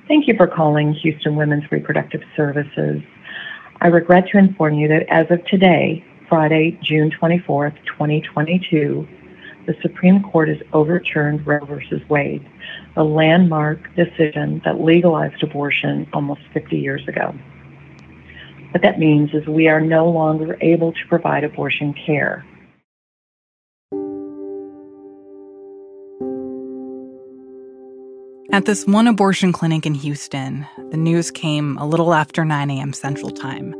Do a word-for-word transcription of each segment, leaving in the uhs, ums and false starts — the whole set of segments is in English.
Thank you for calling Houston Women's Reproductive Services. I regret to inform you that as of today, Friday, June twenty-fourth, twenty twenty-two, the Supreme Court has overturned Roe versus Wade, a landmark decision that legalized abortion almost fifty years ago. What that means is we are no longer able to provide abortion care. At this one abortion clinic in Houston, the news came a little after nine a.m. Central Time.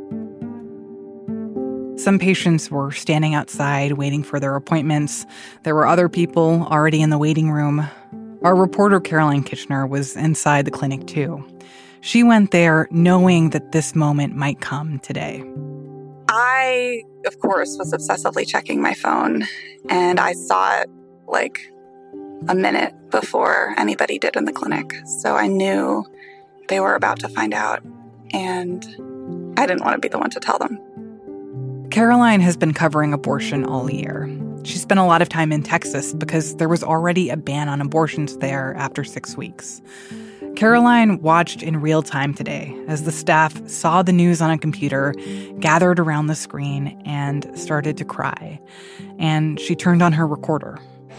Some patients were standing outside waiting for their appointments. There were other people already in the waiting room. Our reporter, Caroline Kitchener, was inside the clinic too. She went there knowing that this moment might come today. I, of course, was obsessively checking my phone, and I saw it like a minute before anybody did in the clinic. So I knew they were about to find out, and I didn't want to be the one to tell them. Caroline has been covering abortion all year. She spent a lot of time in Texas because there was already a ban on abortions there after six weeks. Caroline watched in real time today as the staff saw the news on a computer, gathered around the screen, and started to cry. And she turned on her recorder.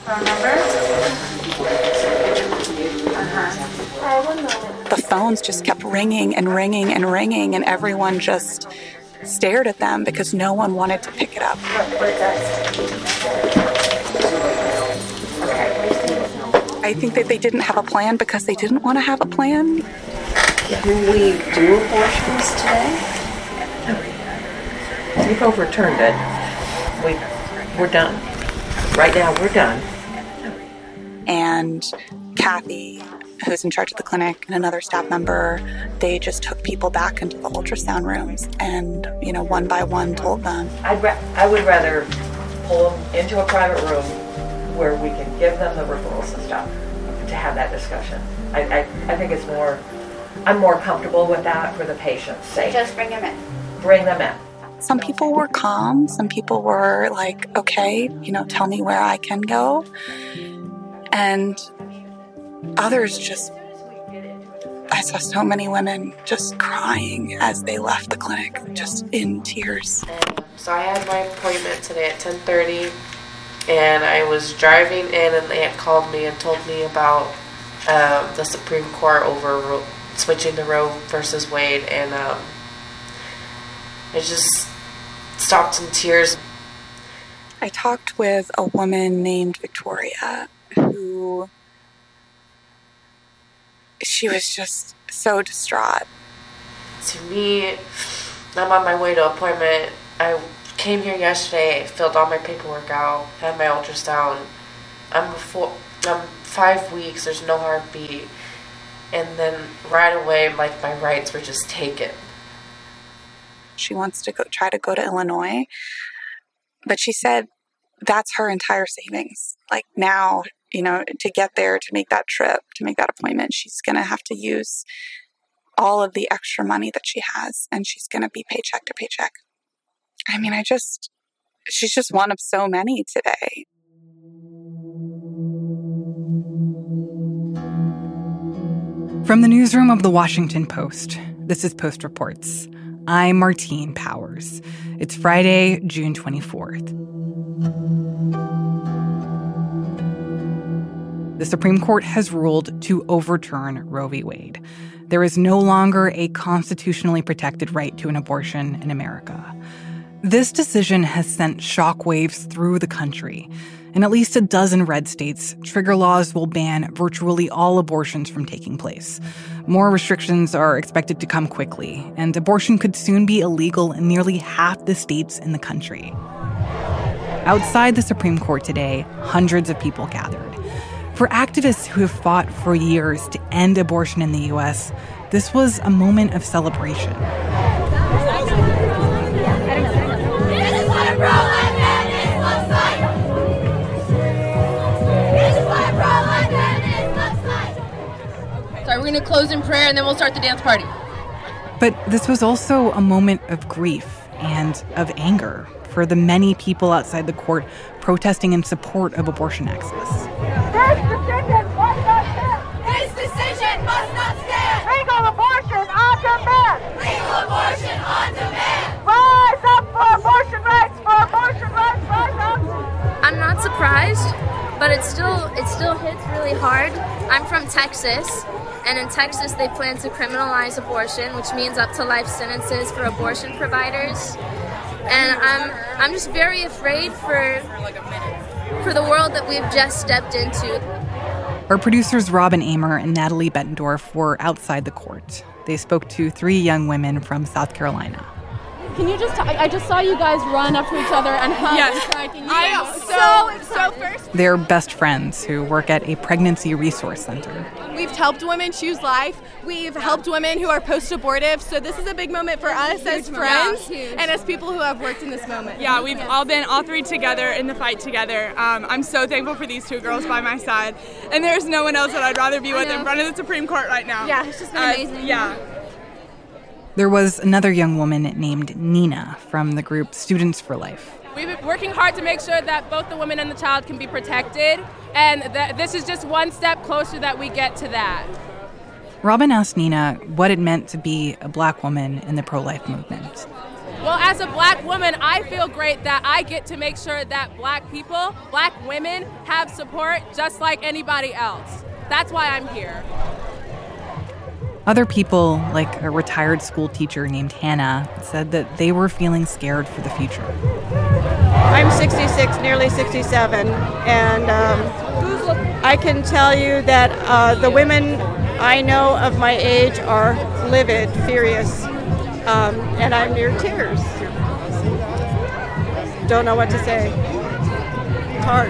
The phones just kept ringing and ringing and ringing, and everyone just stared at them because no one wanted to pick it up. I think that they didn't have a plan because they didn't want to have a plan. Can we do abortions today? We've overturned it. We, we're done. Right now, we're done. And Kathy, who's in charge of the clinic, and another staff member, they just took people back into the ultrasound rooms and, you know, one by one told them. I'd ra- I would rather pull them into a private room where we can give them the referrals and stuff to have that discussion. I, I, I think it's more, I'm more comfortable with that for the patient's sake. Just bring them in. Bring them in. Some people were calm. Some people were like, okay, you know, tell me where I can go. And others just, I saw so many women just crying as they left the clinic, just in tears. So I had my appointment today at ten thirty, and I was driving in, and the aunt called me and told me about um, the Supreme Court over switching to Roe versus Wade, and um, it just stopped in tears. I talked with a woman named Victoria who, she was just so distraught. To me, I'm on my way to an appointment. I came here yesterday, filled all my paperwork out, had my ultrasound. I'm before, I'm five weeks, there's no heartbeat. And then right away, like, my rights were just taken. She wants to go try to go to Illinois, but she said that's her entire savings. Like, now, you know, to get there, to make that trip, to make that appointment, she's going to have to use all of the extra money that she has, and she's going to be paycheck to paycheck. I mean, I just, she's just one of so many today. From the newsroom of The Washington Post, this is Post Reports. I'm Martine Powers. It's Friday, June twenty-fourth. The Supreme Court has ruled to overturn Roe v. Wade. There is no longer a constitutionally protected right to an abortion in America. This decision has sent shockwaves through the country. In at least a dozen red states, trigger laws will ban virtually all abortions from taking place. More restrictions are expected to come quickly, and abortion could soon be illegal in nearly half the states in the country. Outside the Supreme Court today, hundreds of people gathered. For activists who have fought for years to end abortion in the U S, this was a moment of celebration. So we're going to close in prayer and then we'll start the dance party. But this was also a moment of grief and of anger for the many people outside the court protesting in support of abortion access. This decision must not stand! This decision must not stand! it still hits really hard. I'm from Texas, and in Texas they plan to criminalize abortion, which means up to life sentences for abortion providers. And I'm I'm just very afraid for for the world that we've just stepped into. Our producers Robin Amer and Natalie Bettendorf were outside the court. They spoke to three young women from South Carolina. Can you just, t- I just saw you guys run up to each other and hug. Yes. And you I am so, so first. They're best friends who work at a pregnancy resource center. We've helped women choose life. We've helped women who are post-abortive. So this is a big moment for us as friends and as people who have worked in this moment. Yeah, we've yes. all been, all three together in the fight together. Um, I'm so thankful for these two girls by my side. And there's no one else that I'd rather be with in front of the Supreme Court right now. Yeah, it's just been uh, amazing. Yeah. There was another young woman named Nina from the group Students for Life. We've been working hard to make sure that both the woman and the child can be protected, and that this is just one step closer that we get to that. Robin asked Nina what it meant to be a black woman in the pro-life movement. Well, as a black woman, I feel great that I get to make sure that black people, black women, have support just like anybody else. That's why I'm here. Other people, like a retired school teacher named Hannah, said that they were feeling scared for the future. I'm sixty-six, nearly sixty-seven, and um, I can tell you that uh, the women I know of my age are livid, furious, um, and I'm near tears. Don't know what to say. It's hard.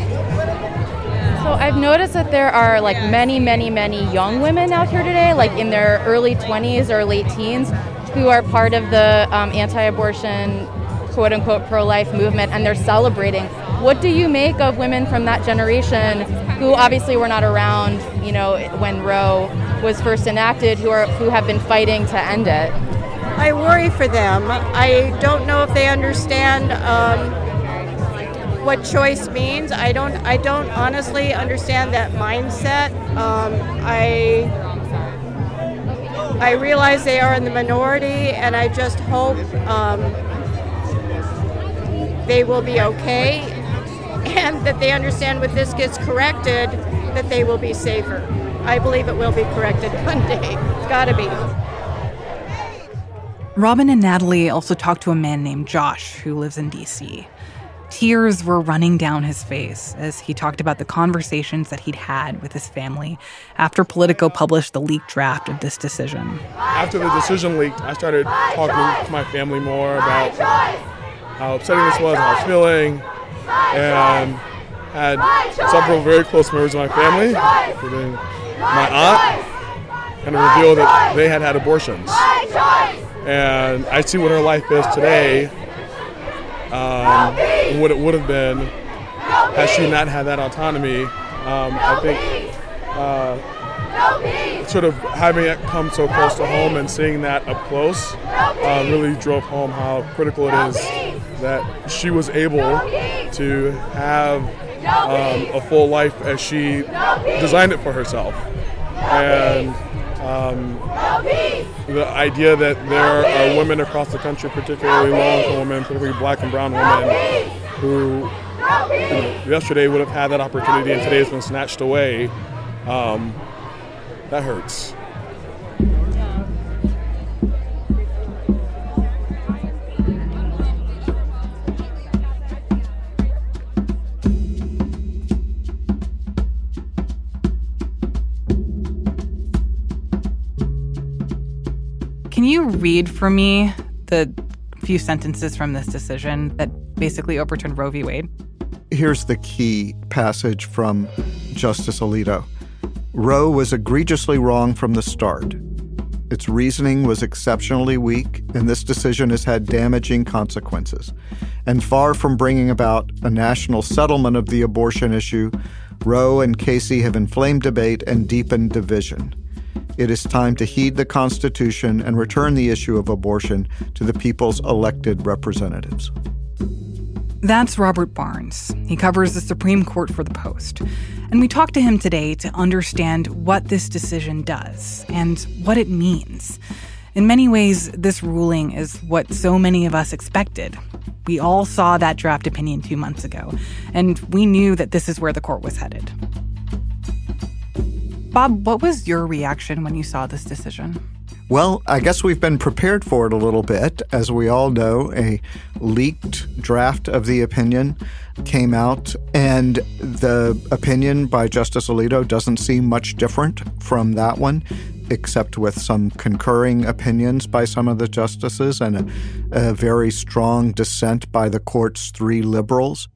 So I've noticed that there are like many, many, many young women out here today, like in their early twenties or late teens, who are part of the um, anti-abortion, quote-unquote, pro-life movement, and they're celebrating. What do you make of women from that generation who obviously were not around, you know, when Roe was first enacted, who are who have been fighting to end it? I worry for them. I don't know if they understand um, what choice means. I don't. I don't honestly understand that mindset. Um, I I realize they are in the minority, and I just hope um, they will be okay, and that they understand when this gets corrected, that they will be safer. I believe it will be corrected one day. It's got to be. Robin and Natalie also talked to a man named Josh who lives in D C Tears were running down his face as he talked about the conversations that he'd had with his family after Politico published the leaked draft of this decision. After the decision leaked, I started talking to my family more about how upsetting this was, how I was feeling, and had several very close members of my family, including my aunt, kind of reveal that they had had abortions. And I see what her life is today, um, and what it would have been had she not had that autonomy. Um, I think uh, sort of having it come so close to home and seeing that up close uh, really drove home how critical it is that she was able to have um, a full life as she designed it for herself. And Um, the idea that there are women across the country, particularly low-income women, particularly black and brown women, who you know, yesterday would have had that opportunity and today has been snatched away, um, that hurts. Can you read for me the few sentences from this decision that basically overturned Roe v. Wade? Here's the key passage from Justice Alito. Roe was egregiously wrong from the start. Its reasoning was exceptionally weak, and this decision has had damaging consequences. And far from bringing about a national settlement of the abortion issue, Roe and Casey have inflamed debate and deepened division. It is time to heed the Constitution and return the issue of abortion to the people's elected representatives. That's Robert Barnes. He covers the Supreme Court for The Post. And we talked to him today to understand what this decision does and what it means. In many ways, this ruling is what so many of us expected. We all saw that draft opinion two months ago, and we knew that this is where the court was headed. Bob, what was your reaction when you saw this decision? Well, I guess we've been prepared for it a little bit. As we all know, a leaked draft of the opinion came out, and the opinion by Justice Alito doesn't seem much different from that one, except with some concurring opinions by some of the justices and a, a very strong dissent by the court's three liberals.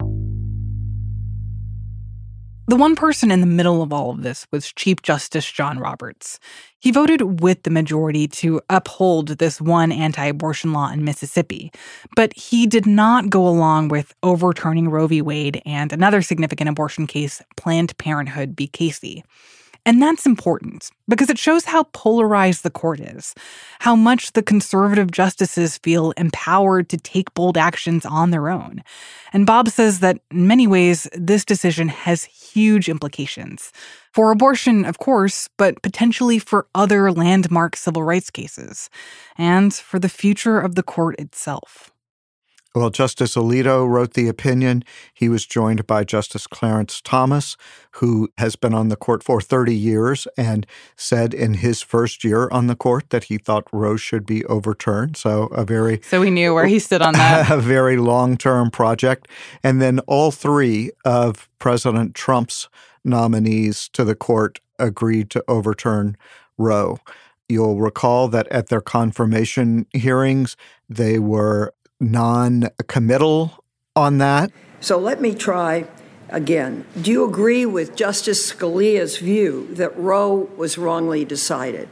The one person in the middle of all of this was Chief Justice John Roberts. He voted with the majority to uphold this one anti-abortion law in Mississippi, but he did not go along with overturning Roe v. Wade and another significant abortion case, Planned Parenthood v. Casey. And that's important because it shows how polarized the court is, how much the conservative justices feel empowered to take bold actions on their own. And Bob says that in many ways, this decision has huge implications. For abortion, of course, but potentially for other landmark civil rights cases, and for the future of the court itself. Well, Justice Alito wrote the opinion. He was joined by Justice Clarence Thomas, who has been on the court for thirty years and said in his first year on the court that he thought Roe should be overturned. So a very... So we knew where he stood on that. A very long-term project. And then all three of President Trump's nominees to the court agreed to overturn Roe. You'll recall that at their confirmation hearings, they were non-committal on that. So let me try again. Do you agree with Justice Scalia's view that Roe was wrongly decided?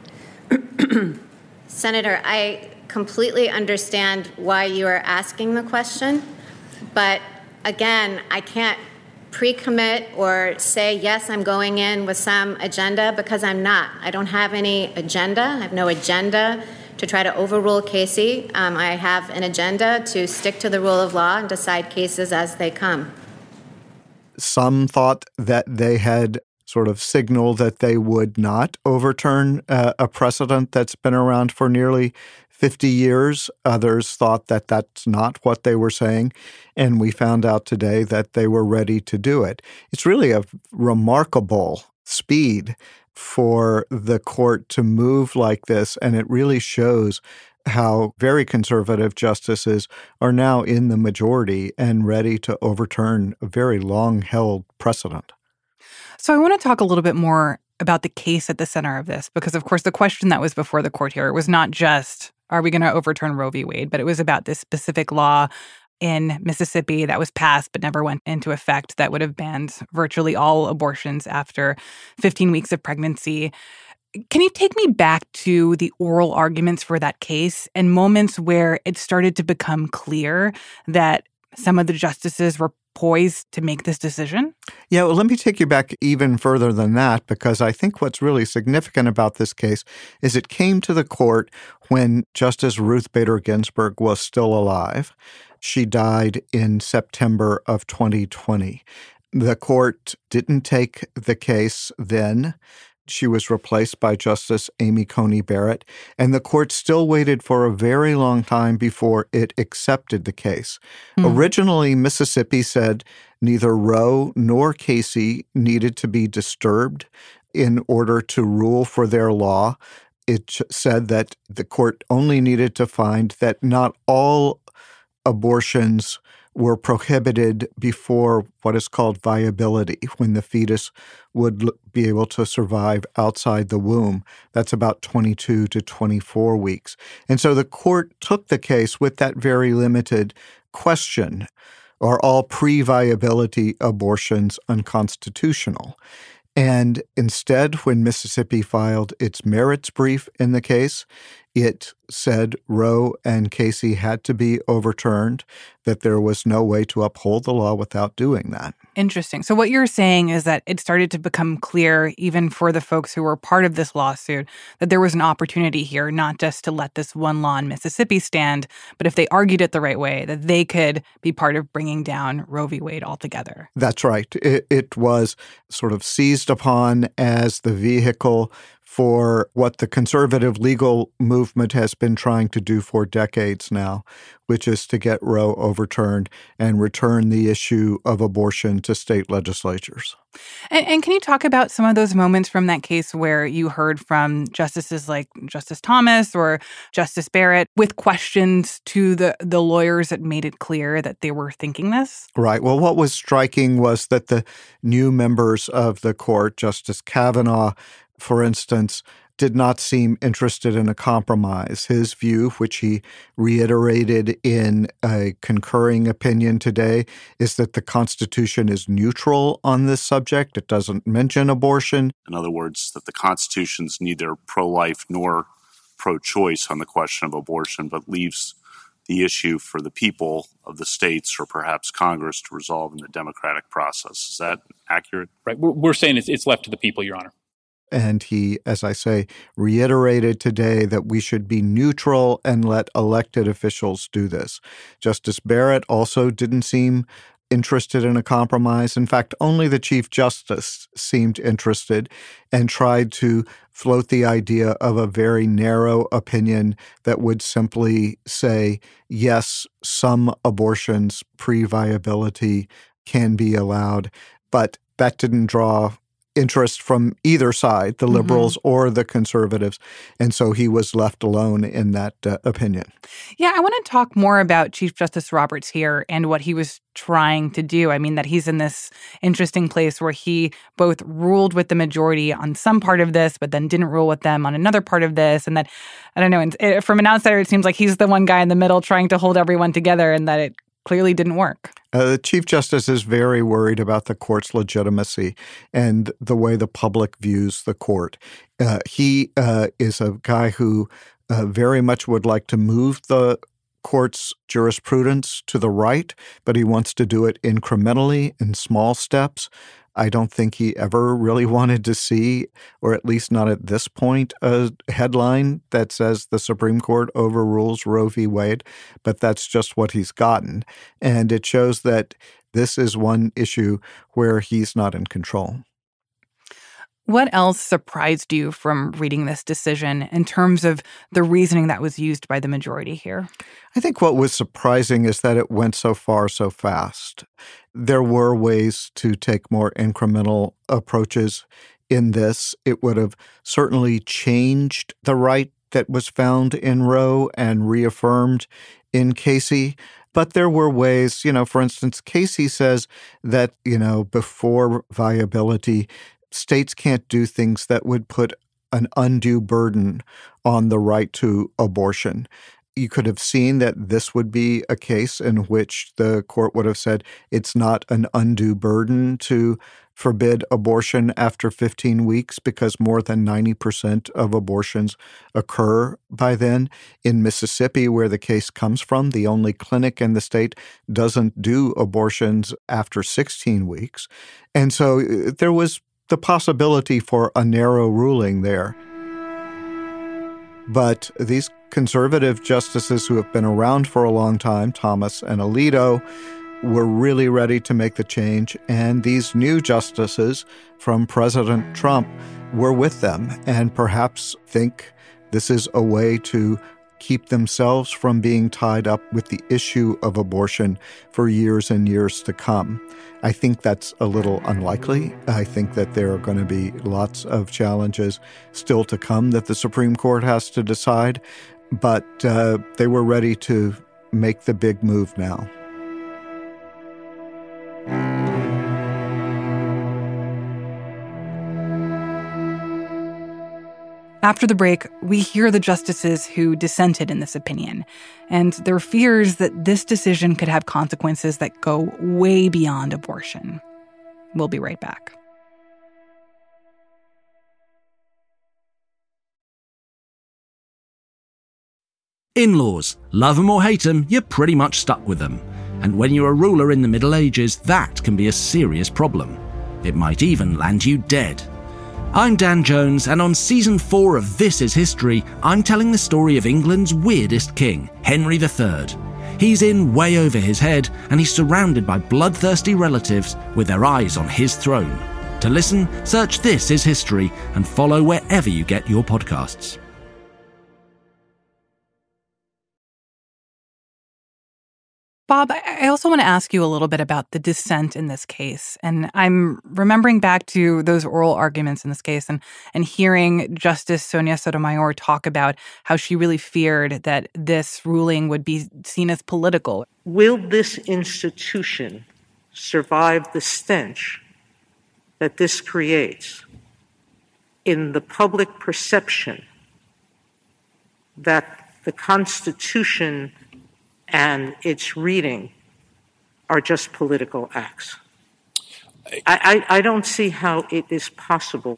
Senator, I completely understand why you are asking the question, but again, I can't pre-commit or say, yes, I'm going in with some agenda, because I'm not. I don't have any agenda. I have no agenda to try to overrule Casey. Um, I have an agenda to stick to the rule of law and decide cases as they come. Some thought that they had sort of signaled that they would not overturn uh, a precedent that's been around for nearly fifty years. Others thought that that's not what they were saying. And we found out today that they were ready to do it. It's really a remarkable speed for the court to move like this, and it really shows how very conservative justices are now in the majority and ready to overturn a very long-held precedent. So I want to talk a little bit more about the case at the center of this, because, of course, the question that was before the court here was not just, are we going to overturn Roe v. Wade, but it was about this specific law in Mississippi that was passed but never went into effect that would have banned virtually all abortions after fifteen weeks of pregnancy. Can you take me back to the oral arguments for that case and moments where it started to become clear that some of the justices were poised to make this decision? Yeah, well, let me take you back even further than that, because I think what's really significant about this case is it came to the court when Justice Ruth Bader Ginsburg was still alive. She died in September of twenty twenty. The court didn't take the case then. She was replaced by Justice Amy Coney Barrett, and the court still waited for a very long time before it accepted the case. Mm. Originally, Mississippi said neither Roe nor Casey needed to be disturbed in order to rule for their law. It said that the court only needed to find that not all abortions were prohibited before what is called viability, when the fetus would be able to survive outside the womb. That's about twenty-two to twenty-four weeks. And so the court took the case with that very limited question: are all pre-viability abortions unconstitutional? And instead, when Mississippi filed its merits brief in the case, it said Roe and Casey had to be overturned, that there was no way to uphold the law without doing that. Interesting. So what you're saying is that it started to become clear, even for the folks who were part of this lawsuit, that there was an opportunity here not just to let this one law in Mississippi stand, but if they argued it the right way, that they could be part of bringing down Roe v. Wade altogether. That's right. It, it was sort of seized upon as the vehicle for what the conservative legal movement has been trying to do for decades now, which is to get Roe overturned and return the issue of abortion to state legislatures. And, and can you talk about some of those moments from that case where you heard from justices like Justice Thomas or Justice Barrett with questions to the, the lawyers that made it clear that they were thinking this? Right. Well, what was striking was that the new members of the court, Justice Kavanaugh, for instance, did not seem interested in a compromise. His view, which he reiterated in a concurring opinion today, is that the Constitution is neutral on this subject. It doesn't mention abortion. In other words, that the Constitution's neither pro-life nor pro-choice on the question of abortion, but leaves the issue for the people of the states or perhaps Congress to resolve in the democratic process. Is that accurate? Right. We're, we're saying it's, it's left to the people, Your Honor. And he, as I say, reiterated today that we should be neutral and let elected officials do this. Justice Barrett also didn't seem interested in a compromise. In fact, only the Chief Justice seemed interested and tried to float the idea of a very narrow opinion that would simply say, yes, some abortions pre-viability can be allowed, but that didn't draw interest from either side, the liberals mm-hmm. or the conservatives. And so he was left alone in that uh, opinion. Yeah, I want to talk more about Chief Justice Roberts here and what he was trying to do. I mean, that he's in this interesting place where he both ruled with the majority on some part of this, but then didn't rule with them on another part of this. And that, I don't know, and it, from an outsider, it seems like he's the one guy in the middle trying to hold everyone together and that it clearly didn't work. Uh, the Chief Justice is very worried about the court's legitimacy and the way the public views the court. Uh, he uh, is a guy who uh, very much would like to move the court's jurisprudence to the right, but he wants to do it incrementally in small steps. I don't think he ever really wanted to see, or at least not at this point, a headline that says the Supreme Court overrules Roe v. Wade, but that's just what he's gotten. And it shows that this is one issue where he's not in control. What else surprised you from reading this decision in terms of the reasoning that was used by the majority here? I think what was surprising is that it went so far so fast. There were ways to take more incremental approaches in this. It would have certainly changed the right that was found in Roe and reaffirmed in Casey. But there were ways, you know, for instance, Casey says that, you know, before viability, states can't do things that would put an undue burden on the right to abortion. You could have seen that this would be a case in which the court would have said it's not an undue burden to forbid abortion after fifteen weeks because more than ninety percent of abortions occur by then. In Mississippi, where the case comes from, the only clinic in the state doesn't do abortions after sixteen weeks. And so there was the possibility for a narrow ruling there. But these conservative justices who have been around for a long time, Thomas and Alito, were really ready to make the change. And these new justices from President Trump were with them and perhaps think this is a way to keep themselves from being tied up with the issue of abortion for years and years to come. I think that's a little unlikely. I think that there are going to be lots of challenges still to come that the Supreme Court has to decide, but uh, they were ready to make the big move now. After the break, we hear the justices who dissented in this opinion, and their fears that this decision could have consequences that go way beyond abortion. We'll be right back. In-laws. Love them or hate them, you're pretty much stuck with them. And when you're a ruler in the Middle Ages, that can be a serious problem. It might even land you dead. I'm Dan Jones, and on season four of This Is History, I'm telling the story of England's weirdest king, Henry the Third. He's in way over his head, and he's surrounded by bloodthirsty relatives with their eyes on his throne. To listen, search This Is History and follow wherever you get your podcasts. Bob, I also want to ask you a little bit about the dissent in this case. And I'm remembering back to those oral arguments in this case and, and hearing Justice Sonia Sotomayor talk about how she really feared that this ruling would be seen as political. Will this institution survive the stench that this creates in the public perception that the Constitution and its reading are just political acts? I, I, I don't see how it is possible.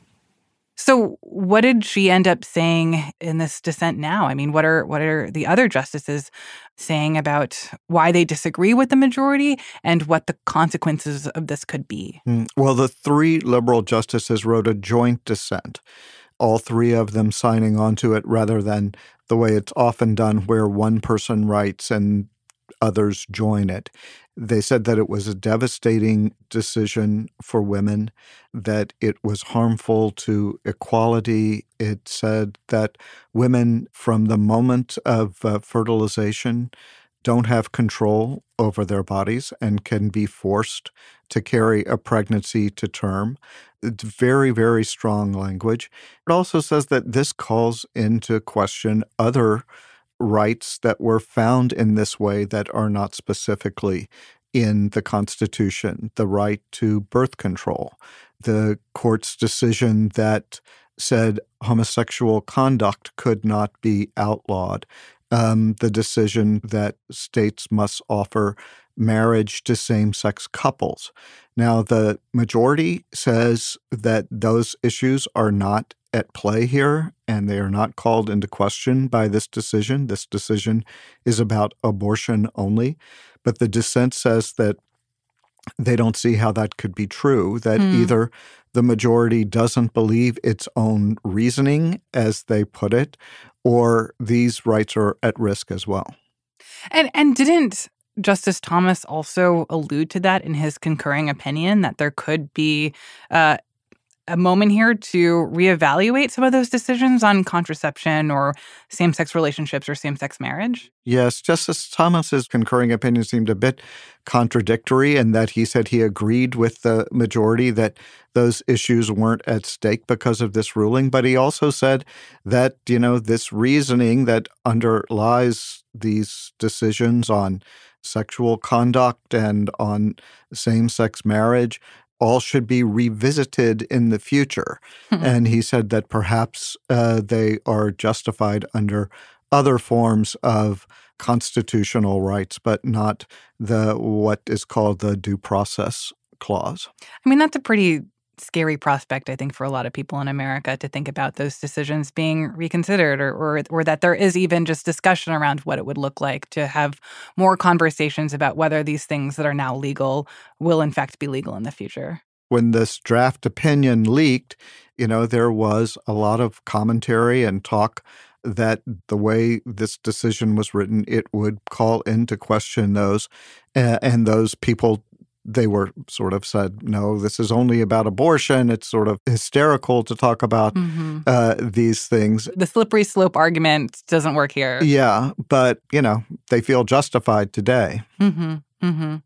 So what did she end up saying in this dissent now? I mean, what are what are the other justices saying about why they disagree with the majority and what the consequences of this could be? Mm, well, the three liberal justices wrote a joint dissent, all three of them signing on to it rather than the way it's often done where one person writes and others join it. They said that it was a devastating decision for women, that it was harmful to equality. It said that women, from the moment of uh, fertilization, don't have control over their bodies and can be forced to carry a pregnancy to term. It's very, very strong language. It also says that this calls into question other rights that were found in this way that are not specifically in the Constitution, the right to birth control, the court's decision that said homosexual conduct could not be outlawed, um, the decision that states must offer marriage to same-sex couples. Now, the majority says that those issues are not at play here, and they are not called into question by this decision. This decision is about abortion only. But the dissent says that they don't see how that could be true, that mm. either the majority doesn't believe its own reasoning, as they put it, or these rights are at risk as well. And and didn't Justice Thomas also allude to that in his concurring opinion, that there could be uh, a moment here to reevaluate some of those decisions on contraception or same-sex relationships or same-sex marriage? Yes, Justice Thomas's concurring opinion seemed a bit contradictory in that he said he agreed with the majority that those issues weren't at stake because of this ruling, but he also said that, you know, this reasoning that underlies these decisions on sexual conduct and on same-sex marriage all should be revisited in the future. Mm-hmm. And he said that perhaps uh, they are justified under other forms of constitutional rights, but not the what is called the due process clause. I mean, that's a pretty scary prospect, I think, for a lot of people in America to think about those decisions being reconsidered or, or or that there is even just discussion around what it would look like to have more conversations about whether these things that are now legal will in fact be legal in the future. When this draft opinion leaked, you know, there was a lot of commentary and talk that the way this decision was written, it would call into question those, uh, and those people they were sort of said, no, this is only about abortion. It's sort of hysterical to talk about mm-hmm. uh, these things. The slippery slope argument doesn't work here. Yeah, but, you know, they feel justified today. Mm-hmm. Mm-hmm.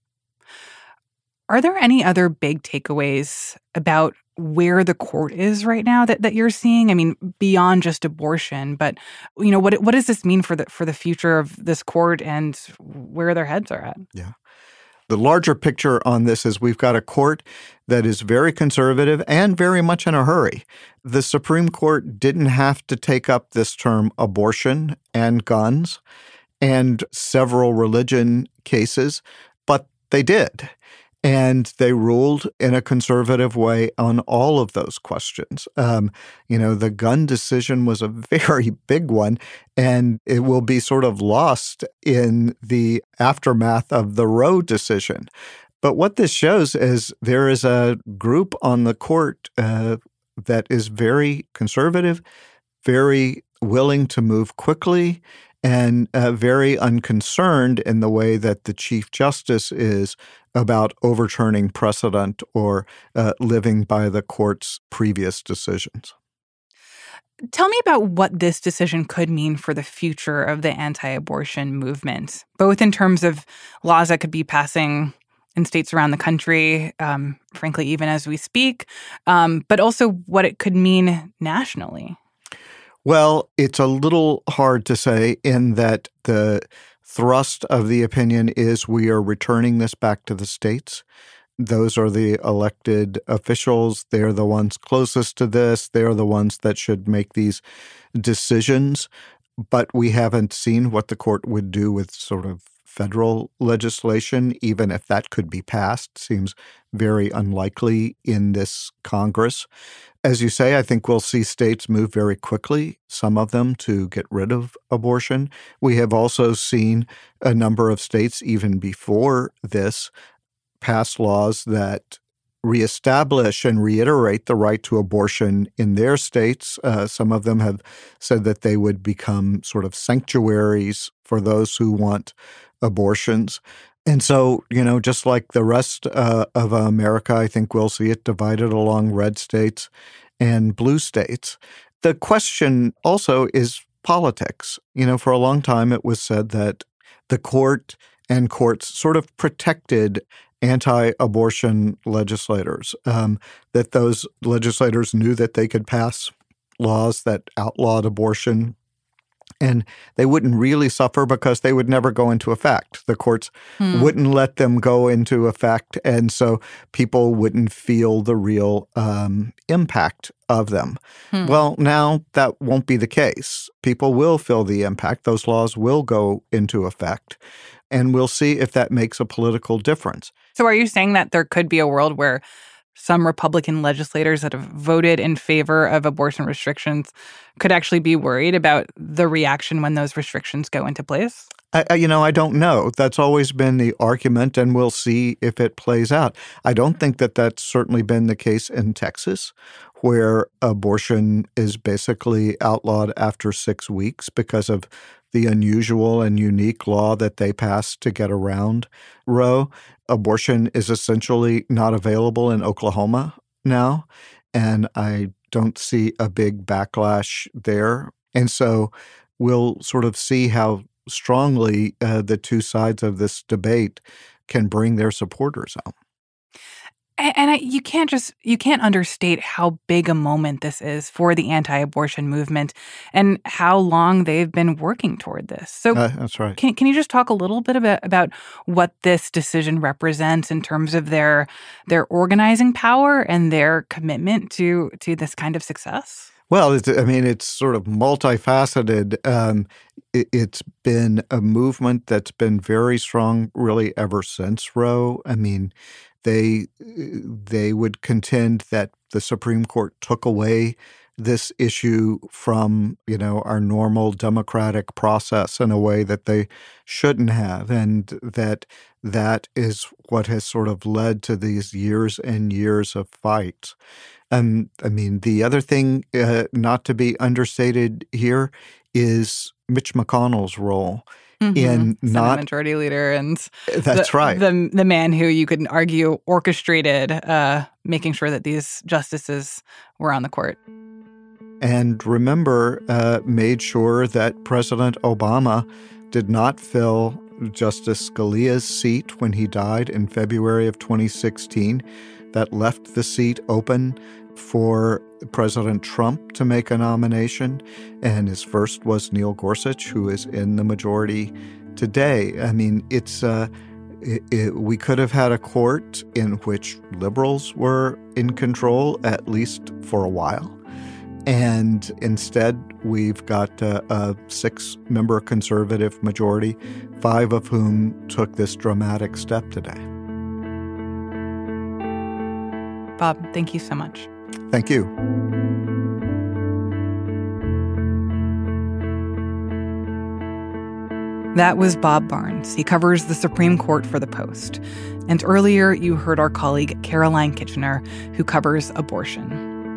Are there any other big takeaways about where the court is right now that, that you're seeing? I mean, beyond just abortion, but, you know, what what does this mean for the for the future of this court and where their heads are at? Yeah. The larger picture on this is we've got a court that is very conservative and very much in a hurry. The Supreme Court didn't have to take up this term abortion and guns and several religion cases, but they did. And they ruled in a conservative way on all of those questions. Um, you know, the gun decision was a very big one, and it will be sort of lost in the aftermath of the Roe decision. But what this shows is there is a group on the court uh, that is very conservative, very willing to move quickly, and uh, very unconcerned in the way that the Chief Justice is about overturning precedent or uh, living by the court's previous decisions. Tell me about what this decision could mean for the future of the anti-abortion movement, both in terms of laws that could be passing in states around the country, um, frankly, even as we speak, um, but also what it could mean nationally. Well, it's a little hard to say in that the thrust of the opinion is we are returning this back to the states. Those are the elected officials. They're the ones closest to this. They're the ones that should make these decisions. But we haven't seen what the court would do with sort of federal legislation, even if that could be passed. Seems very unlikely in this Congress. As you say, I think we'll see states move very quickly, some of them to get rid of abortion. We have also seen a number of states, even before this, pass laws that reestablish and reiterate the right to abortion in their states. Uh, some of them have said that they would become sort of sanctuaries for those who want abortions. And so, you know, just like the rest uh, of America, I think we'll see it divided along red states and blue states. The question also is politics. You know, for a long time, it was said that the court and courts sort of protected anti-abortion legislators, um, that those legislators knew that they could pass laws that outlawed abortion, and they wouldn't really suffer because they would never go into effect. The courts hmm. wouldn't let them go into effect, and so people wouldn't feel the real um, impact of them. Hmm. Well, now that won't be the case. People will feel the impact. Those laws will go into effect, and we'll see if that makes a political difference. So are you saying that there could be a world where some Republican legislators that have voted in favor of abortion restrictions could actually be worried about the reaction when those restrictions go into place? I, I, you know, I don't know. That's always been the argument, and we'll see if it plays out. I don't think that that's certainly been the case in Texas, where abortion is basically outlawed after six weeks because of the unusual and unique law that they passed to get around Roe. Abortion is essentially not available in Oklahoma now, and I don't see a big backlash there. And so we'll sort of see how strongly uh, the two sides of this debate can bring their supporters out. And, and I, you can't just you can't understate how big a moment this is for the anti-abortion movement and how long they've been working toward this. So uh, that's right. Can can you just talk a little bit about, about what this decision represents in terms of their their organizing power and their commitment to to this kind of success? Well, it's, I mean, it's sort of multifaceted. Um, it, it's been a movement that's been very strong really ever since Roe. I mean, they they would contend that the Supreme Court took away this issue from, you know, our normal democratic process in a way that they shouldn't have, and that that is what has sort of led to these years and years of fights. And I mean, the other thing uh, not to be understated here is Mitch McConnell's role mm-hmm. in Senate not majority leader, and that's the, right, the the man who you could argue orchestrated uh, making sure that these justices were on the court. And remember, uh, made sure that President Obama did not fill Justice Scalia's seat when he died in February of twenty sixteen. That left the seat open for President Trump to make a nomination. And his first was Neil Gorsuch, who is in the majority today. I mean, it's uh, it, it, we could have had a court in which liberals were in control, at least for a while. And instead, we've got a, a six-member conservative majority, five of whom took this dramatic step today. Bob, thank you so much. Thank you. That was Bob Barnes. He covers the Supreme Court for The Post. And earlier, you heard our colleague Caroline Kitchener, who covers abortion.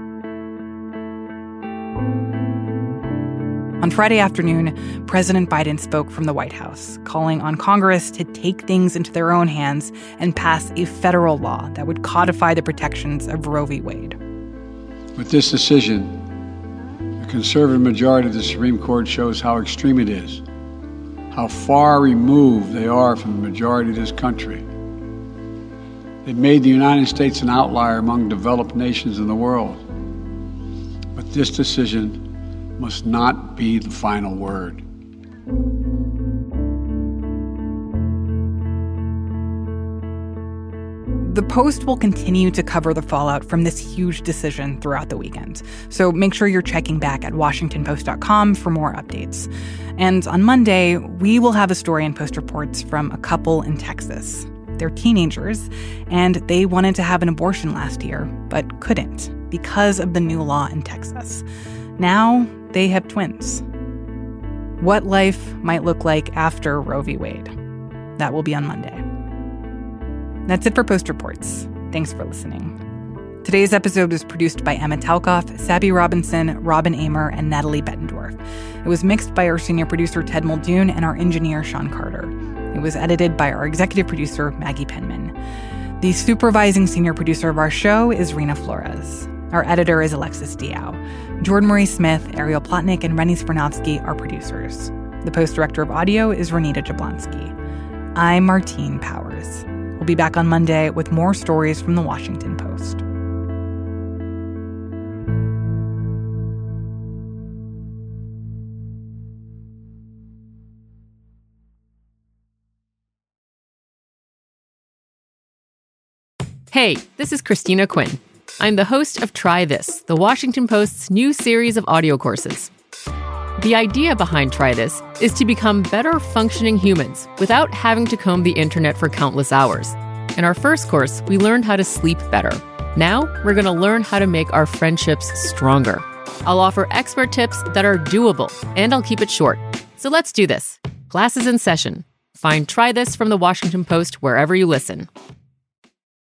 On Friday afternoon, President Biden spoke from the White House, calling on Congress to take things into their own hands and pass a federal law that would codify the protections of Roe v. Wade. With this decision, the conservative majority of the Supreme Court shows how extreme it is, how far removed they are from the majority of this country. They've made the United States an outlier among developed nations in the world. But this decision must not be the final word. The Post will continue to cover the fallout from this huge decision throughout the weekend. So make sure you're checking back at washington post dot com for more updates. And on Monday, we will have a story in Post Reports from a couple in Texas. They're teenagers, and they wanted to have an abortion last year, but couldn't because of the new law in Texas. Now they have twins. What life might look like after Roe v. Wade. That will be on Monday. That's it for Post Reports. Thanks for listening. Today's episode was produced by Emma Talkoff, Sabby Robinson, Robin Amer, and Natalie Bettendorf. It was mixed by our senior producer, Ted Muldoon, and our engineer, Sean Carter. It was edited by our executive producer, Maggie Penman. The supervising senior producer of our show is Rena Flores. Our editor is Alexis Diao. Jordan Marie Smith, Ariel Plotnick, and Rennie Spernovsky are producers. The Post director of audio is Renita Jablonski. I'm Martine Powers. We'll be back on Monday with more stories from the Washington Post. Hey, this is Christina Quinn. I'm the host of Try This, the Washington Post's new series of audio courses. The idea behind Try This is to become better functioning humans without having to comb the internet for countless hours. In our first course, we learned how to sleep better. Now, we're going to learn how to make our friendships stronger. I'll offer expert tips that are doable, and I'll keep it short. So let's do this. Class is in session. Find Try This from the Washington Post wherever you listen.